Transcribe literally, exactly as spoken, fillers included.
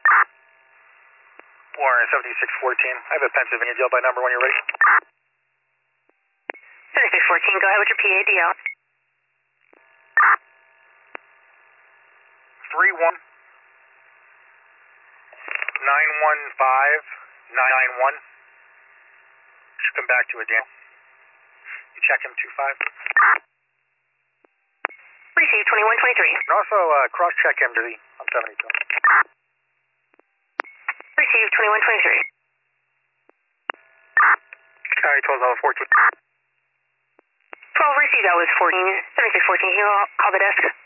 Warren, seventy-six fourteen. I have a Pennsylvania deal by number when you're ready. seventy-six fourteen, go ahead with your P A D L. three one nine one five nine nine one. Should come back to it, Dan. You check him two five. Receive twenty-one twenty-three. And also uh, cross check him to the on seventy-two. Receive twenty-one twenty-three. Sorry, twelve fourteen. twelve received, that was fourteen. seventy-six fourteen, can you call the desk?